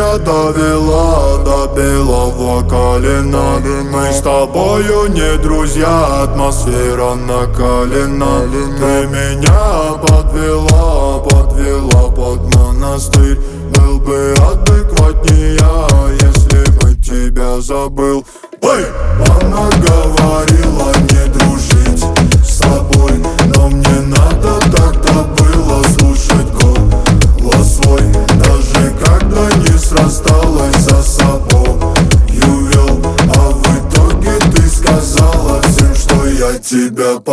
тебя довела до белого колена. Мы с тобою не друзья, атмосфера накалена. Ты меня подвела под монастырь. Был бы адекватнее, если бы тебя забыл. Ой! Мама говорила не дружить с тобой, но мне надо тогда было слушать голос свой. Даже когда не срасталось за собой вел, а в итоге ты сказала всем, что я тебя